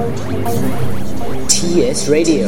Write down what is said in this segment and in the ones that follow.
TS Radio.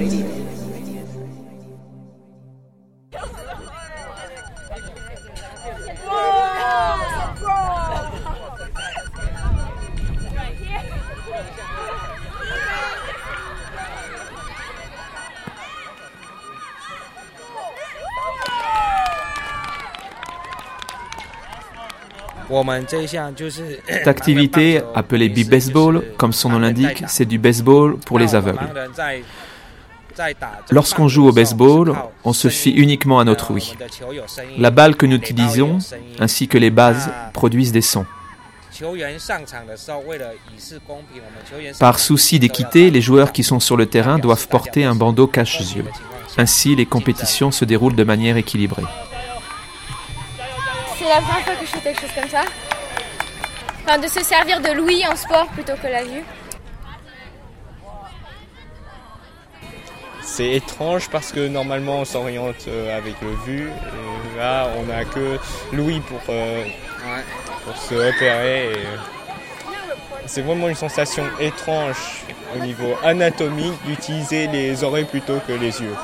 Cette activité, appelée b-baseball, comme son nom l'indique, c'est du baseball pour les aveugles. Lorsqu'on joue au baseball, on se fie uniquement à notre ouïe. La balle que nous utilisons, ainsi que les bases, produisent des sons. Par souci d'équité, les joueurs qui sont sur le terrain doivent porter un bandeau cache-yeux. Ainsi, les compétitions se déroulent de manière équilibrée. C'est la première fois que je fais quelque chose comme ça. Enfin, de se servir de l'ouïe en sport plutôt que la vue. C'est étrange parce que normalement on s'oriente avec le vue. Et là, on n'a que l'ouïe pour se repérer. C'est vraiment une sensation étrange au niveau anatomique d'utiliser les oreilles plutôt que les yeux.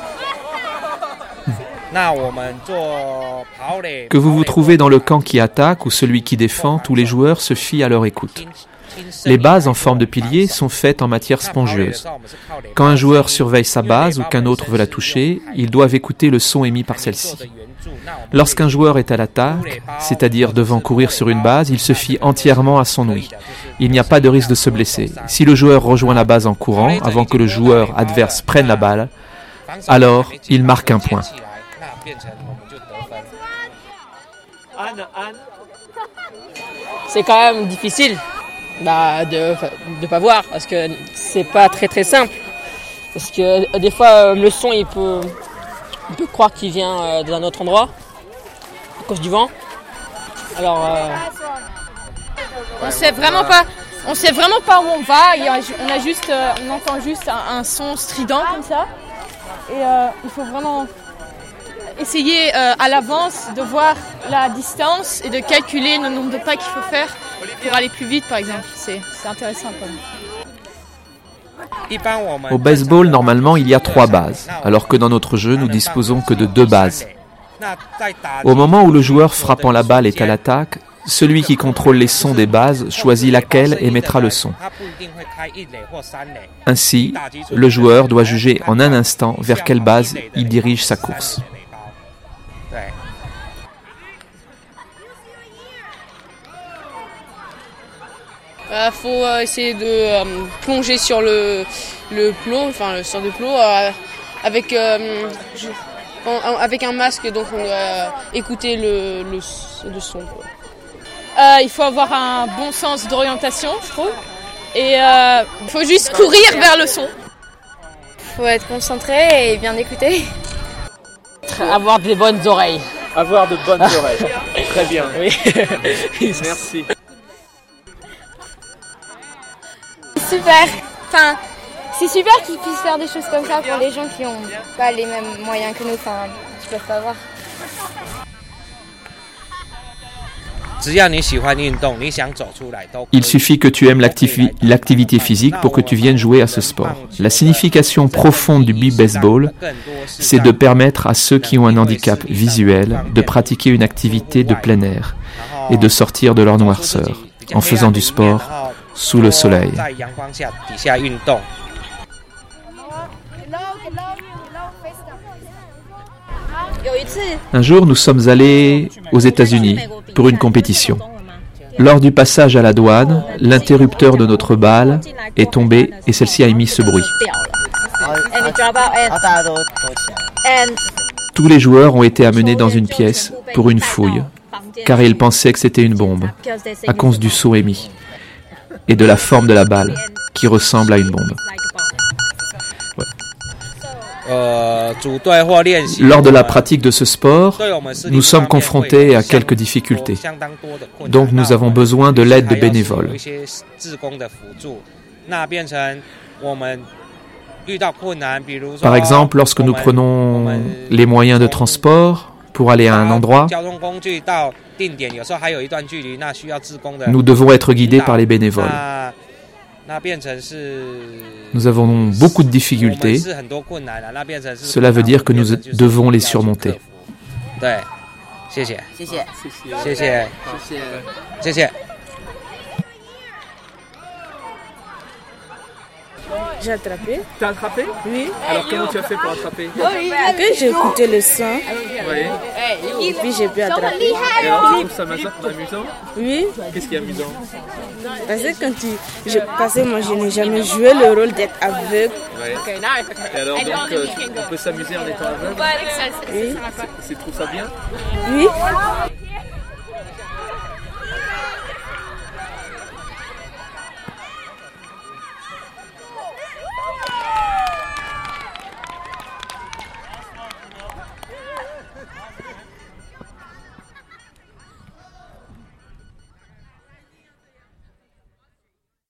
Que vous vous trouvez dans le camp qui attaque ou celui qui défend, tous les joueurs se fient à leur écoute. Les bases en forme de pilier sont faites en matière spongieuse. Quand un joueur surveille sa base ou qu'un autre veut la toucher, ils doivent écouter le son émis par celle-ci. Lorsqu'un joueur est à l'attaque, c'est-à-dire devant courir sur une base, il se fie entièrement à son ouïe. Il n'y a pas de risque de se blesser. Si le joueur rejoint la base en courant, avant que le joueur adverse prenne la balle, alors il marque un point. C'est quand même difficile de pas voir parce que c'est pas très simple. Parce que des fois le son il peut croire qu'il vient d'un autre endroit à cause du vent. Alors on sait vraiment pas où on va. On entend juste un son strident comme ça. Et il faut vraiment essayer à l'avance de voir la distance et de calculer le nombre de pas qu'il faut faire pour aller plus vite, par exemple. C'est intéressant quand même. Au baseball, normalement, il y a 3 bases, alors que dans notre jeu, nous disposons que de 2 bases. Au moment où le joueur frappant la balle est à l'attaque, celui qui contrôle les sons des bases choisit laquelle émettra le son. Ainsi, le joueur doit juger en un instant vers quelle base il dirige sa course. Faut essayer de plonger sur le plot, sur le plot avec un masque, donc on doit écouter le son. Il faut avoir un bon sens d'orientation, je trouve, et il faut juste courir vers le son. Il faut être concentré et bien écouter. Avoir des bonnes oreilles. Avoir de bonnes oreilles. Très bien. Oui. Merci. Super. Enfin, c'est super qu'ils puissent faire des choses comme ça pour les gens qui n'ont pas les mêmes moyens que nous, qui ne peuvent pas voir. Il suffit que tu aimes l'activité physique pour que tu viennes jouer à ce sport. La signification profonde du b-baseball, c'est de permettre à ceux qui ont un handicap visuel de pratiquer une activité de plein air et de sortir de leur noirceur en faisant du sport sous le soleil. Un jour, nous sommes allés aux États-Unis pour une compétition. Lors du passage à la douane, l'interrupteur de notre balle est tombé et celle-ci a émis ce bruit. Tous les joueurs ont été amenés dans une pièce pour une fouille, car ils pensaient que c'était une bombe, à cause du son émis et de la forme de la balle, qui ressemble à une bombe. Lors de la pratique de ce sport, nous sommes confrontés à quelques difficultés. Donc nous avons besoin de l'aide de bénévoles. Par exemple, lorsque nous prenons les moyens de transport pour aller à un endroit, nous devons être guidés par les bénévoles. Nous avons beaucoup de difficultés. Cela veut dire que nous devons les surmonter. J'ai attrapé. T'as attrapé? Oui. Alors comment tu as fait pour attraper? Après j'ai écouté le son. Oui. Et puis j'ai pu attraper. Et alors tu trouves ça amusant? Oui. Qu'est-ce qui est amusant? Parce que moi je n'ai jamais joué le rôle d'être aveugle. Ouais. Et alors donc on peut s'amuser en étant aveugle? Oui. Tu trouves ça bien? Oui.